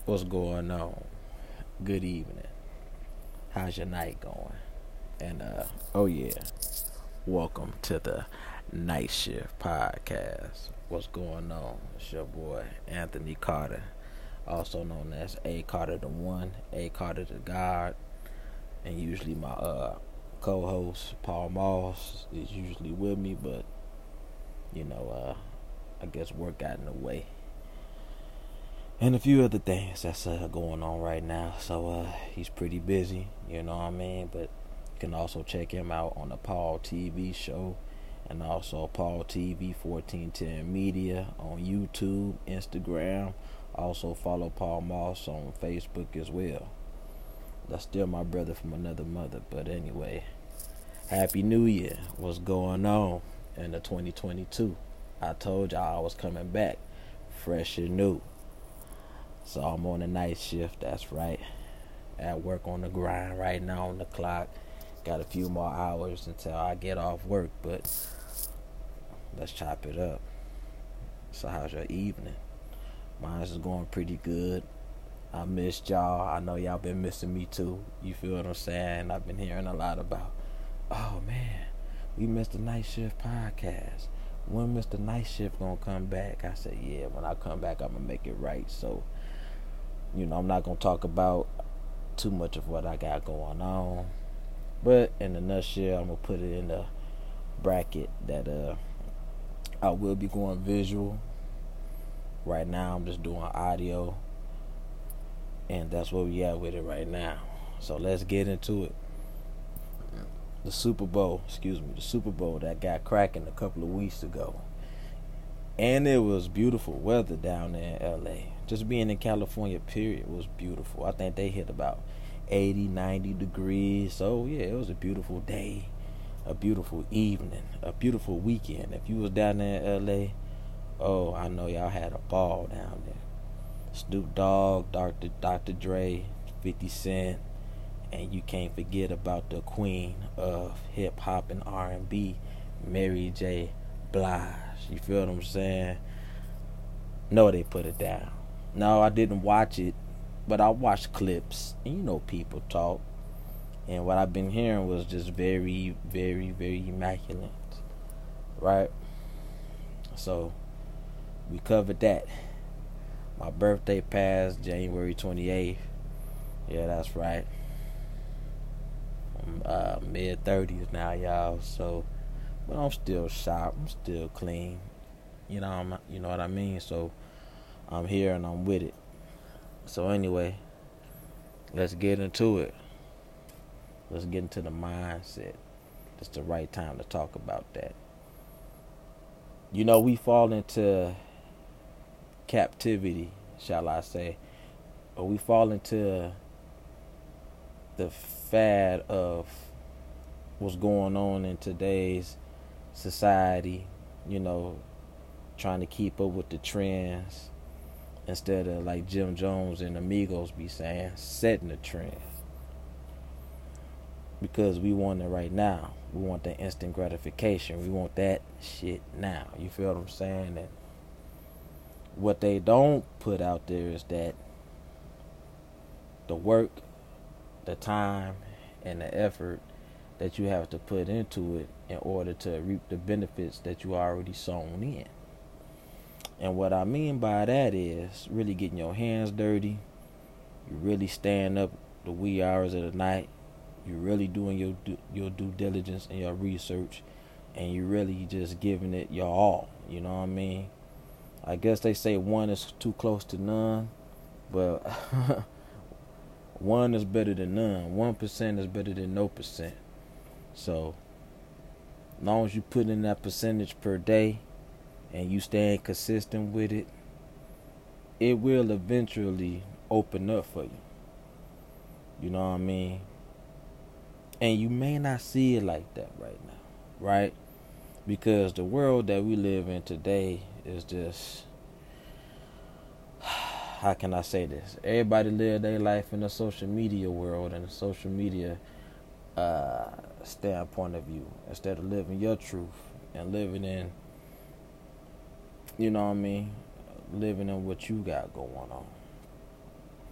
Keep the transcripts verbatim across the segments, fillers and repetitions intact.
What's going on? Good evening. How's your night going? And uh oh yeah, welcome to the Night Shift Podcast. What's going on? It's your boy Anthony Carter, also known as A Carter the One, A Carter the God, and usually my uh co-host Paul Moss is usually with me, but you know, uh I guess work got in the way. And a few other things that's uh, going on right now. So uh, he's pretty busy, you know what I mean? But you can also check him out on the Paul T V show and also Paul T V fourteen ten Media on YouTube, Instagram. Also follow Paul Moss on Facebook as well. That's still my brother from another mother. But anyway, Happy New Year. What's going on in the twenty twenty-two? I told y'all I was coming back fresh and new. So I'm on the night shift, that's right. At work on the grind right now on the clock. Got a few more hours until I get off work, but let's chop it up. So how's your evening? Mine's is going pretty good. I missed y'all. I know y'all been missing me too. You feel what I'm saying? I've been hearing a lot about, oh man, we missed the night shift podcast. When Mister Night Shift gonna come back? I said, yeah, when I come back, I'm gonna make it right. So, you know, I'm not going to talk about too much of what I got going on. But in a nutshell, I'm going to put it in the bracket that uh, I will be going visual. Right now, I'm just doing audio. And that's where we at with it right now. So let's get into it. The Super Bowl, excuse me, the Super Bowl that got cracking a couple of weeks ago. And it was beautiful weather down there in L A. Just being in California, period, was beautiful. I think they hit about eighty, ninety degrees. So, yeah, it was a beautiful day, a beautiful evening, a beautiful weekend. If you was down there in L A, oh, I know y'all had a ball down there. Snoop Dogg, Doctor Doctor Dre, fifty Cent, and you can't forget about the queen of hip-hop and R and B, Mary J. Blige. You feel what I'm saying? No, they put it down. No, I didn't watch it, but I watched clips. And you know people talk. And what I've been hearing was just very, very, very immaculate. Right? So, we covered that. My birthday passed January twenty-eighth. Yeah, that's right. I'm uh, mid-thirties now, y'all. So, but I'm still sharp. I'm still clean. You know, I'm, you know what I mean? So, I'm here and I'm with it. So, anyway, let's get into it. Let's get into the mindset. It's the right time to talk about that. You know, we fall into captivity, shall I say, or we fall into the fad of what's going on in today's society, you know, trying to keep up with the trends instead of, like Jim Jones and Amigos be saying, setting the trend. Because we want it right now. We want the instant gratification. We want that shit now. You feel what I'm saying? And what they don't put out there is that the work, the time, and the effort that you have to put into it in order to reap the benefits that you already sown in. And what I mean by that is really getting your hands dirty. You really staying up the wee hours of the night. You're really doing your your due diligence and your research, and you're really just giving it your all. You know what I mean? I guess they say one is too close to none, but one is better than none. One percent is better than no percent. So, as long as you put in that percentage per day, and you staying consistent with it, it will eventually open up for you. You know what I mean? And you may not see it like that right now, right? Because the world that we live in today is just, how can I say this? Everybody live their life in a social media world and a social media uh, standpoint of view instead of living your truth and living in, you know what I mean, living in what you got going on.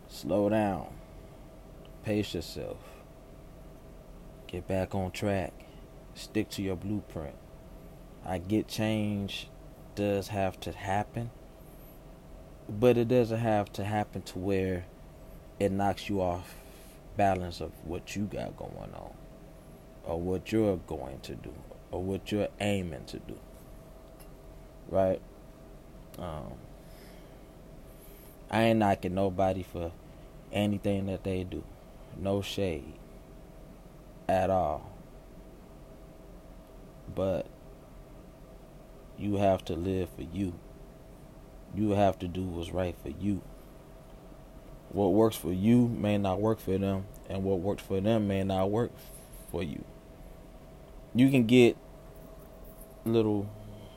Slow down. Pace yourself. Get back on track. Stick to your blueprint. I get change does have to happen, but it doesn't have to happen to where it knocks you off balance of what you got going on, or what you're going to do, or what you're aiming to do. Right? Um, I ain't knocking nobody for anything that they do. No shade at all. But you have to live for you. You have to do what's right for you. What works for you may not work for them, and what works for them may not work for you. You can get little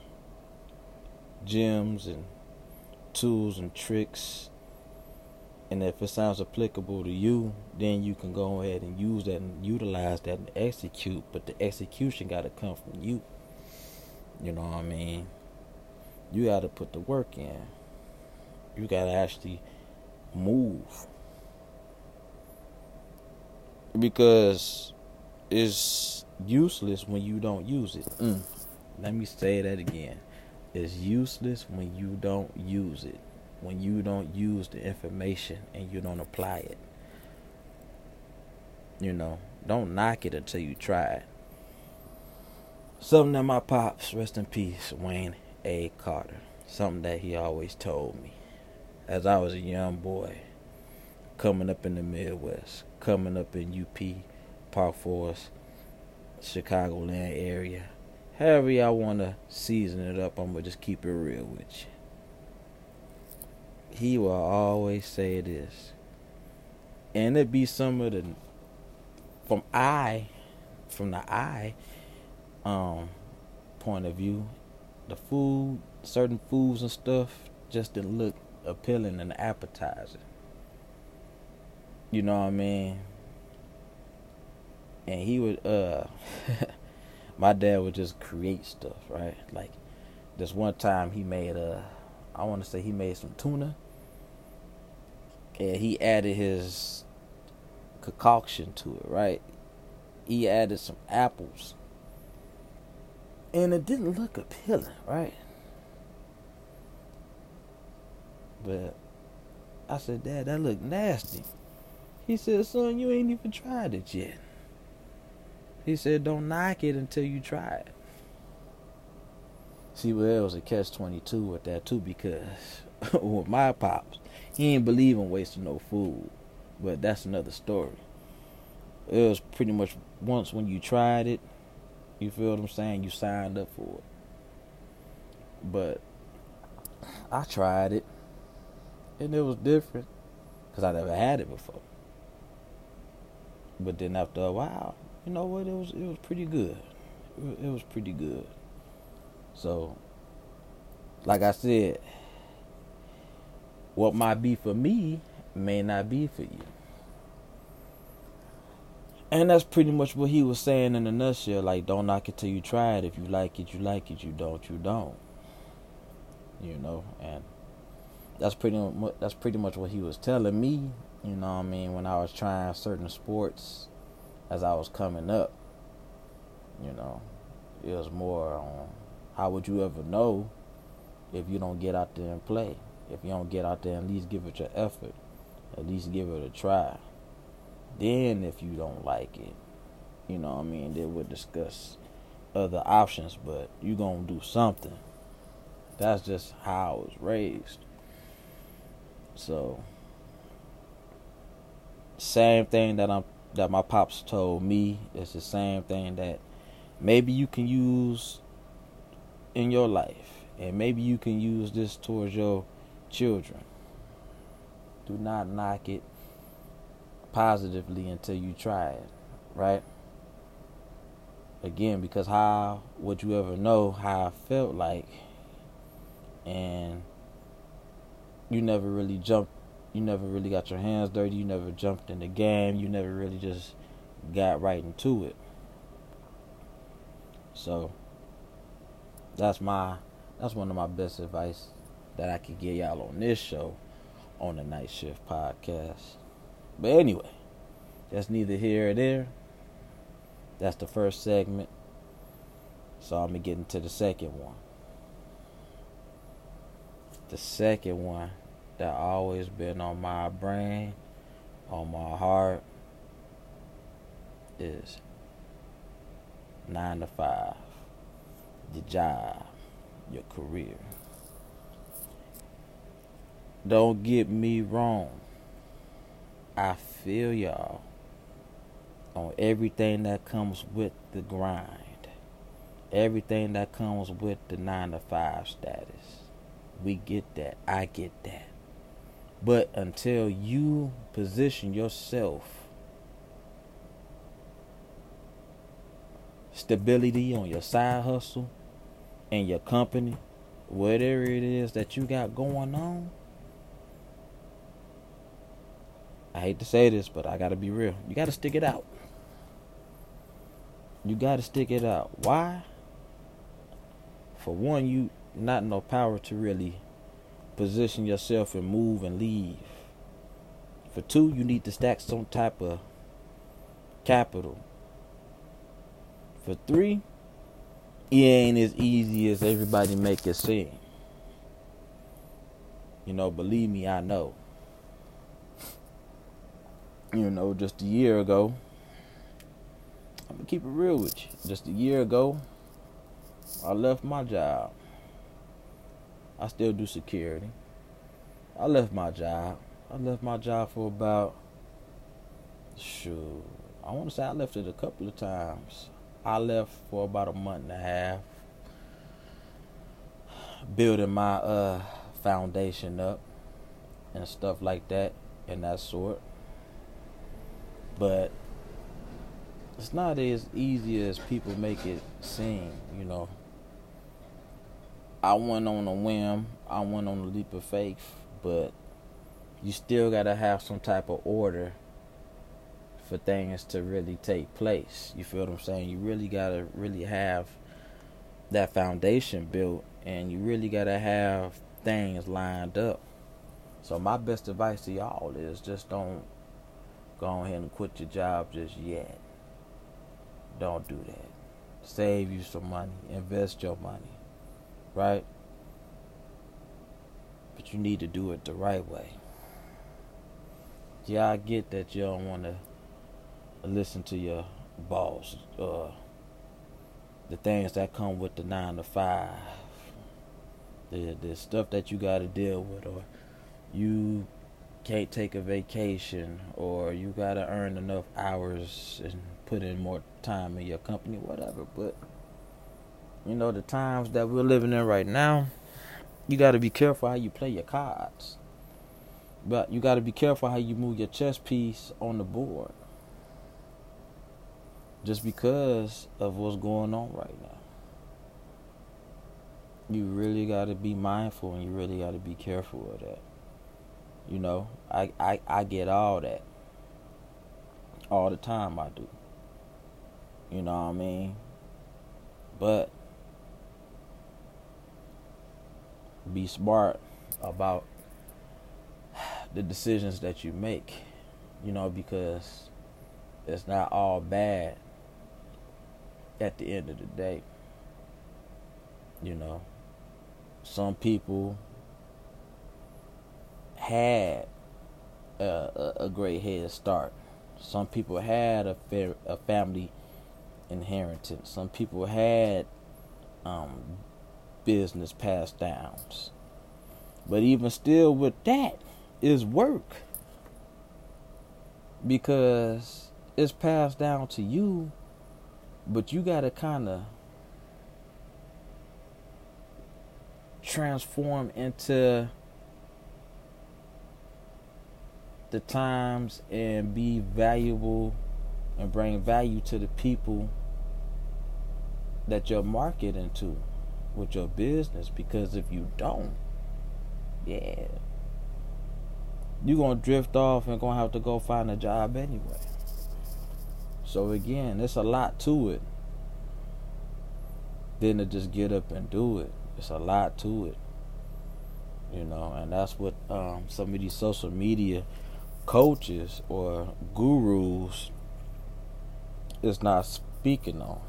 gems and tools and tricks, and if it sounds applicable to you, then you can go ahead and use that and utilize that and execute, but the execution got to come from you. You know what I mean? You got to put the work in. You got to actually move, because it's useless when you don't use it. Mm. Let me say that again. It's useless when you don't use it. When you don't use the information and you don't apply it. You know, don't knock it until you try it. Something that my pops, rest in peace, Wayne A. Carter, something that he always told me as I was a young boy, coming up in the Midwest, coming up in U P, Park Forest, Chicagoland area. However y'all want to season it up, I'm going to just keep it real with you. He will always say this. And it be some of the, from I, from the I um, point of view, the food, certain foods and stuff just didn't look appealing and appetizing. You know what I mean? And he would, uh, my dad would just create stuff, right? Like, this one time he made, uh, I want to say he made some tuna. And he added his concoction to it, right? He added some apples. And it didn't look appealing, right? But I said, Dad, that looked nasty. He said, son, you ain't even tried it yet. He said, don't knock it until you try it. See, well, there was a catch twenty-two with that too, because with my pops, he ain't believe in wasting no food. But that's another story. It was pretty much once when you tried it, you feel what I'm saying, you signed up for it. But I tried it, and it was different, because I never had it before. But then after a while, you know what, it was it was pretty good. It was pretty good. So, like I said, what might be for me may not be for you. And that's pretty much what he was saying in a nutshell. Like, don't knock it till you try it. If you like it, you like it. You don't, you don't. You know, and that's pretty much, that's pretty much what he was telling me. You know what I mean? When I was trying certain sports as I was coming up, you know, it was more on how would you ever know if you don't get out there and play? If you don't get out there and at least give it your effort, at least give it a try. Then if you don't like it, you know what I mean, then we'll discuss other options, but you gonna do something. That's just how I was raised. So, same thing that I'm that my pops told me, it's the same thing that maybe you can use in your life, and maybe you can use this towards your children. Do not knock it positively until you try it, right? Again, because how would you ever know how I felt like, and you never really jumped, you never really got your hands dirty, you never jumped in the game, you never really just got right into it. So that's my that's one of my best advice that I could give y'all on this show. on the Night Shift Podcast. But anyway, that's neither here or there. That's the first segment. So I'm going to get into the second one. The second one that always been on my brain, on my heart, is nine to five. Your job, your career. Don't get me wrong. I feel y'all on everything that comes with the grind. Everything that comes with the nine to five status. We get that. I get that. But until you position yourself stability on your side hustle and your company, whatever it is that you got going on, I hate to say this, but I gotta be real. You gotta stick it out. You gotta stick it out. Why? For one, you not no power to really position yourself and move and leave. For two, you need to stack some type of capital. For three, it ain't as easy as everybody make it seem. You know, believe me, I know. You know, just a year ago, I'm gonna keep it real with you. Just a year ago, I left my job. I still do security. I left my job. I left my job for about, shoot, I want to say I left it a couple of times. I left for about a month and a half, building my uh foundation up and stuff like that and that sort. But it's not as easy as people make it seem, you know. I went on a whim, I went on a leap of faith, but you still gotta have some type of order for things to really take place. You feel what I'm saying? You really gotta really have that foundation built, and you really gotta have things lined up. So my best advice to y'all is just don't go ahead and quit your job just yet. Don't do that. Save you some money. Invest your money. Right? But you need to do it the right way. Yeah, I get that you don't want to listen to your boss. Uh, the things that come with the nine to five. The, the stuff that you got to deal with. Or you can't take a vacation, or you gotta earn enough hours and put in more time in your company, whatever. But you know, the times that we're living in right now, you gotta be careful how you play your cards. But you gotta be careful how you move your chess piece on the board, just because of what's going on right now. You really gotta be mindful, and you really gotta be careful of that. You know, I, I, I get all that. All the time I do. You know what I mean? But be smart about the decisions that you make. You know, because it's not all bad at the end of the day. You know, some people had a, a, a great head start. Some people had a, fa- a family inheritance. Some people had um, business passed downs. But even still with that is work. Because it's passed down to you, but you got to kind of transform into the times and be valuable and bring value to the people that you're marketing to with your business. Because if you don't, yeah, you're going to drift off and going to have to go find a job anyway. So again, there's a lot to it than to just get up and do it. It's a lot to it. You know, and that's what um, some of these social media coaches or gurus is not speaking on.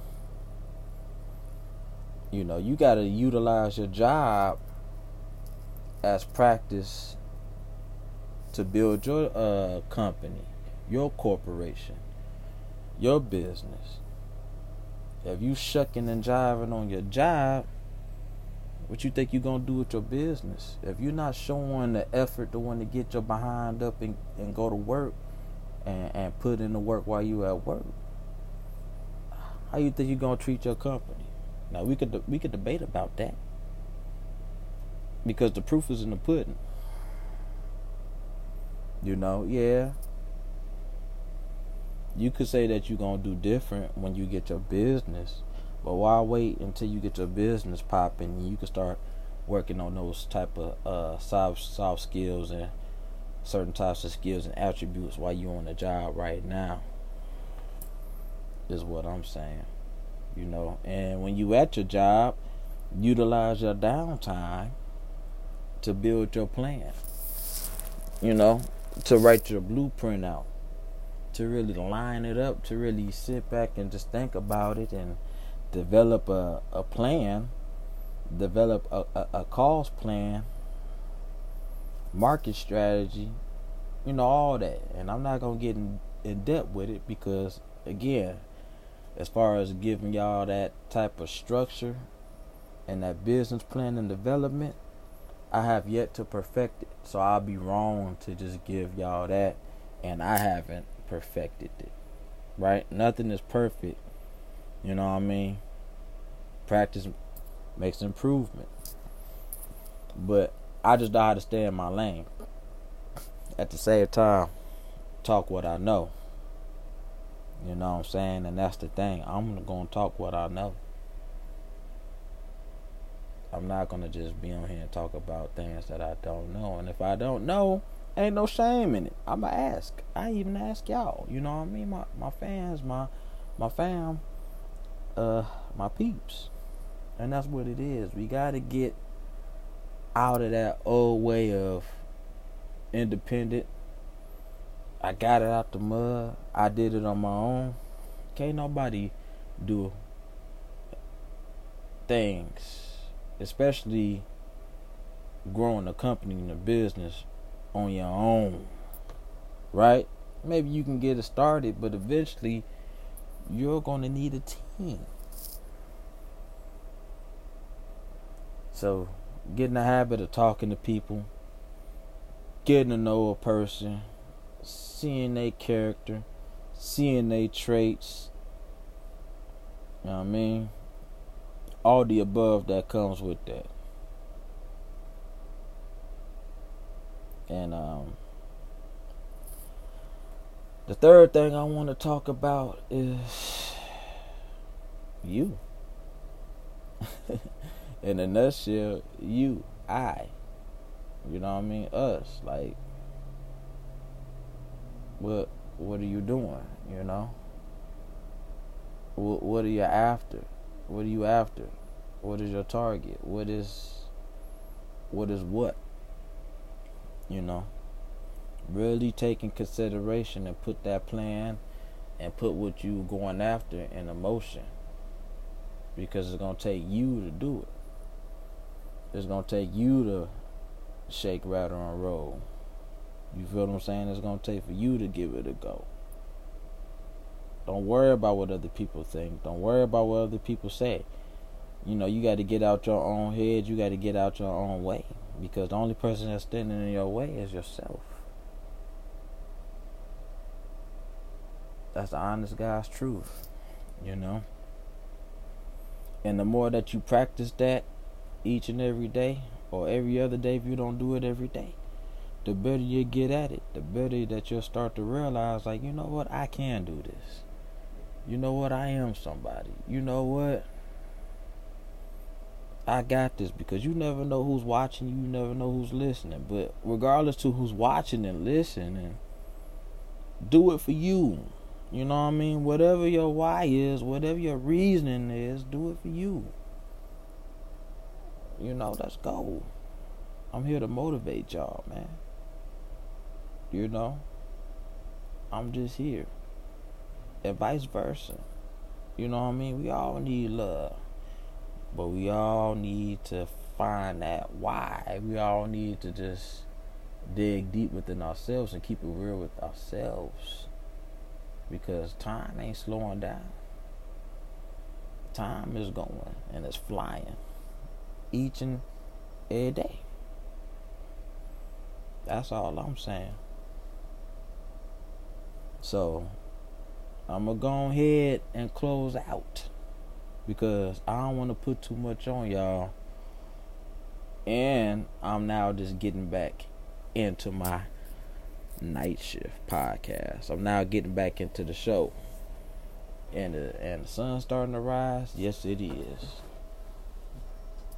You know, you got to utilize your job as practice to build your uh, company, your corporation, your business. If you shucking and jiving on your job, what you think you gonna do with your business? If you're not showing the effort to want to get your behind up and, and go to work and, and put in the work while you at work, how you think you gonna treat your company? Now we could we could debate about that because the proof is in the pudding. You know, yeah. You could say that you're gonna do different when you get your business, but why wait until you get your business popping and you can start working on those type of uh, soft soft skills and certain types of skills and attributes while you're on the job right now? Is what I'm saying. You know, and when you at your job, utilize your downtime to build your plan. You know, to write your blueprint out, to really line it up, to really sit back and just think about it and develop a, a plan, develop a, a, a cost plan, market strategy, you know, all that. And I'm not going to get in, in depth with it because, again, as far as giving y'all that type of structure and that business plan and development, I have yet to perfect it. So I'll be wrong to just give y'all that, and I haven't perfected it. Right? Nothing is perfect. You know what I mean? Practice makes improvement. But I just know how to stay in my lane. At the same time, talk what I know. You know what I'm saying? And that's the thing. I'm going to talk what I know. I'm not going to just be on here and talk about things that I don't know. And if I don't know, ain't no shame in it. I'm going to ask. I even ask y'all. You know what I mean? My my fans, my my fam, uh, my peeps. And that's what it is. We got to get out of that old way of independent. I got it out the mud. I did it on my own. Can't nobody do things, especially growing a company and a business on your own, right? Maybe you can get it started, but eventually you're going to need a team. So get in the habit of talking to people, getting to know a person, seeing their character, seeing their traits, you know what I mean? All the above that comes with that. And um, the third thing I want to talk about is you. In a nutshell, you, I. You know what I mean? Us. Like, what what are you doing? You know? What, what are you after? What are you after? What is your target? What is what is what? You know? Really take in consideration and put that plan and put what you going after in motion. Because it's going to take you to do it. It's going to take you to shake, rattle, and roll. You feel what I'm saying? It's going to take for you to give it a go. Don't worry about what other people think. Don't worry about what other people say. You know, you got to get out your own head. You got to get out your own way. Because the only person that's standing in your way is yourself. That's the honest God's truth. You know? And the more that you practice that each and every day, or every other day if you don't do it every day, the better you get at it, the better that you'll start to realize, like, you know what, I can do this. You know what, I am somebody. You know what, I got this. Because you never know who's watching you, you never know who's listening. But regardless to who's watching and listening, do it for you. You know what I mean? Whatever your why is, whatever your reasoning is, do it for you. You know, let's go. I'm here to motivate y'all, man. You know, I'm just here. And vice versa. You know what I mean? We all need love. But we all need to find that why. We all need to just dig deep within ourselves and keep it real with ourselves. Because time ain't slowing down. Time is going and it's flying. Each and every day. That's all I'm saying. So, I'm going to go ahead and close out. Because I don't want to put too much on y'all. And I'm now just getting back into my night shift podcast. I'm now getting back into the show. And the, and the sun's starting to rise. Yes, it is.